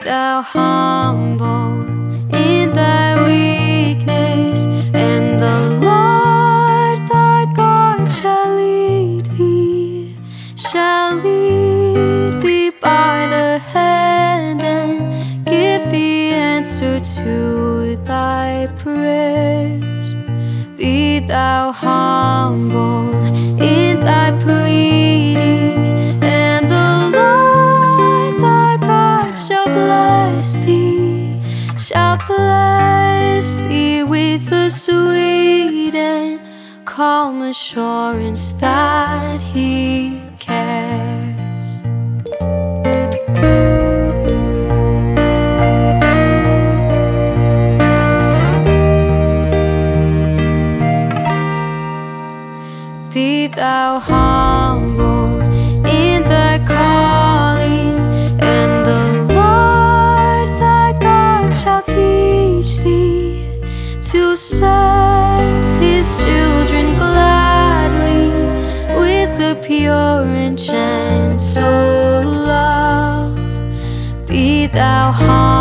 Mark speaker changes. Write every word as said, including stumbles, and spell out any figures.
Speaker 1: thou humble in thy weakness, and the Lord thy God shall lead thee, shall lead thee by the hand, and give the answer to thy prayers. Be thou humble in thy pleading, and the Lord thy God shall bless thee, shall bless thee with the sweet and calm assurance that he cares. Be thou humble in thy calling, and the Lord thy God shall teach thee to serve his children gladly with a pure and gentle love. Be thou humble